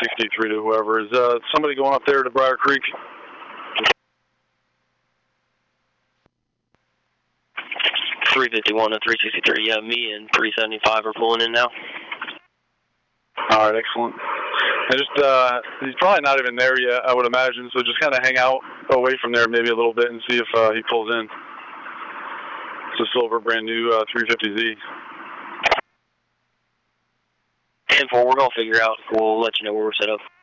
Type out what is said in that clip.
363 to whoever. Is somebody going up there to Briar Creek? 351 to 363. Yeah, me and 375 are pulling in now. All right, excellent. I just, he's probably not even there yet, I would imagine, so just kind of hang out away from there maybe a little bit and see if he pulls in. It's a silver, brand new 350Z. 10-4, we're going to figure out. We'll let you know where we're set up.